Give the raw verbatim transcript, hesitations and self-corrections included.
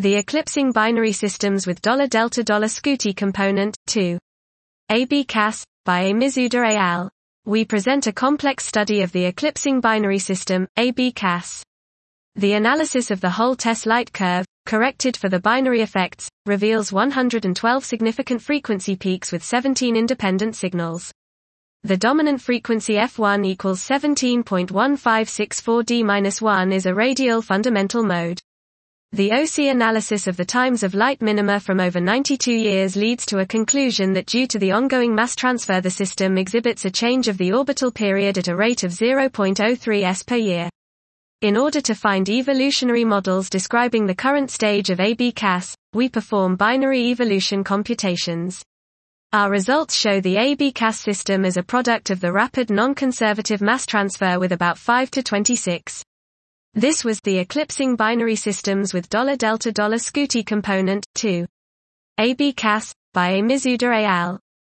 The eclipsing binary systems with $delta $Scuti component, two. A B C A S, by A. Mizuda et al. We present a complex study of the eclipsing binary system, A B C A S. The analysis of the whole test light curve, corrected for the binary effects, reveals one hundred twelve significant frequency peaks with seventeen independent signals. The dominant frequency F one equals seventeen point one five six four D minus one is a radial fundamental mode. The O C analysis of the times of light minima from over ninety-two years leads to a conclusion that due to the ongoing mass transfer the system exhibits a change of the orbital period at a rate of zero point zero three s per year. In order to find evolutionary models describing the current stage of A B C A S, we perform binary evolution computations. Our results show the A B C A S system as a product of the rapid non-conservative mass transfer with about five to twenty-six. This was the eclipsing binary systems with $delta $Scuti component, two. A B C A S, by A. Mizuda et al.